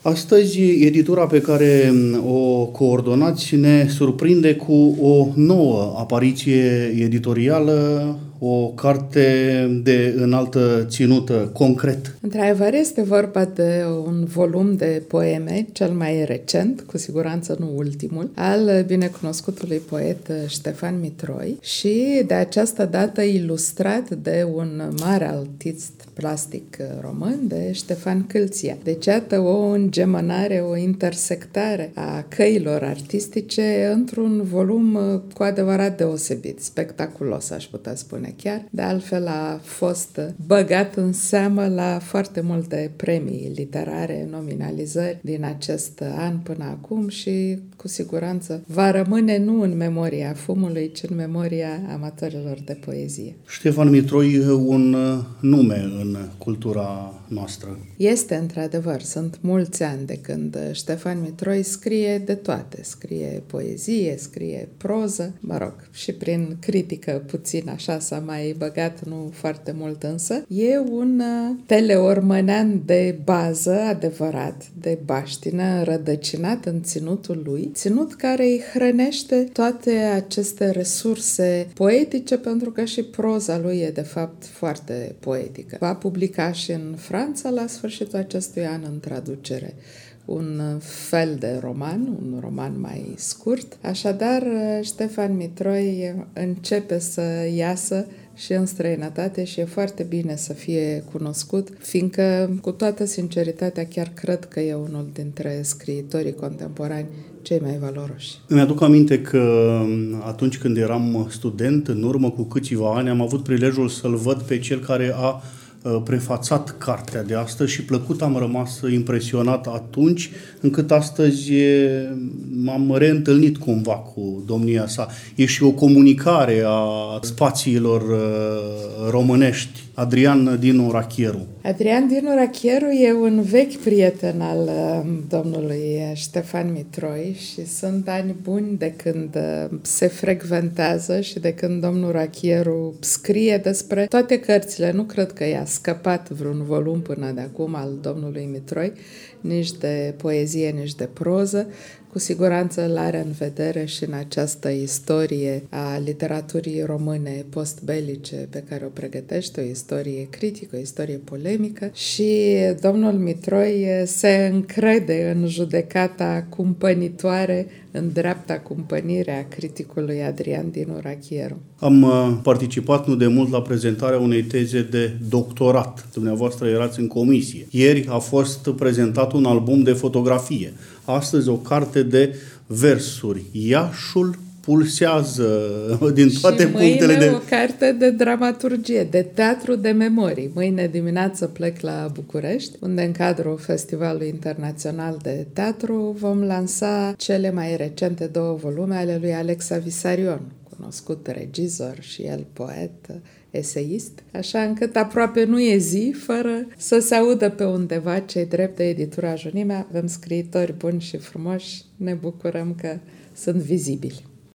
Astăzi, editura pe care o coordonați ne surprinde cu o nouă apariție editorială, o carte de înaltă ținută, concret. Într-adevăr, este vorba de un volum de poeme, cel mai recent, cu siguranță nu ultimul, al binecunoscutului poet Ștefan Mitroi și de această dată ilustrat de un mare artist plastic român, de Ștefan Câlția. Deci, iată o îngemănare, o intersectare a căilor artistice într-un volum cu adevărat deosebit, spectaculos, aș putea spune chiar. De altfel, a fost băgat în seamă la foarte multe premii literare, nominalizări din acest an până acum și cu siguranță va rămâne nu în memoria fumului, ci în memoria amatorilor de poezie. Ștefan Mitroi, un nume în cultura noastră. Este într-adevăr, sunt mulți ani de când Ștefan Mitroi scrie de toate. Scrie poezie, scrie proză, și prin critică puțin așa s-a mai băgat, nu foarte mult însă. E un teleormănean de bază adevărat, de baștină, rădăcinat în ținutul lui, ținut care îi hrănește toate aceste resurse poetice, pentru că și proza lui e de fapt foarte poetică. Va publica și în Franța la sfârșitul acestui an în traducere un fel de roman, un roman mai scurt. Așadar, Ștefan Mitroi începe să iasă și în străinătate și e foarte bine să fie cunoscut, fiindcă, cu toată sinceritatea, chiar cred că e unul dintre scriitorii contemporani cei mai valoroși. Îmi aduc aminte că atunci când eram student, în urmă cu câțiva ani, am avut prilejul să-l văd pe cel care a prefațat cartea de astăzi și plăcut am rămas impresionat atunci, încât astăzi m-am reîntâlnit cumva cu domnia sa. E și o comunicare a spațiilor românești. Adrian Dinu Rachieru. Adrian Dinu Rachieru e un vechi prieten al domnului Ștefan Mitroi și sunt ani buni de când se frecventează și de când domnul Rachieru scrie despre toate cărțile. Nu cred că i-a scăpat vreun volum până de acum al domnului Mitroi, nici de poezie, nici de proză. Cu siguranță îl are în vedere și în această istorie a literaturii române postbelice pe care o pregătește, o istorie critică, o istorie polemică și domnul Mitroi se încrede în judecata cumpănitoare, în dreapta cumpănire a criticului Adrian Dinu Rachieru. Am participat nu de mult la prezentarea unei teze de doctorat. Dumneavoastră erați în comisie. Ieri a fost prezentat un album de fotografie. Astăzi o carte de versuri. Iașul pulsează din toate punctele de... o carte de dramaturgie, de teatru de memorii. Mâine dimineață plec la București, unde în cadrul Festivalului Internațional de Teatru vom lansa cele mai recente 2 volume ale lui Alexa Vissarion, cunoscut regizor și el poet, eseist, așa încât aproape nu e zi fără să se audă pe undeva ce-i drept de editura Junimea. Avem scriitori buni și frumoși, ne bucurăm că sunt vizibili.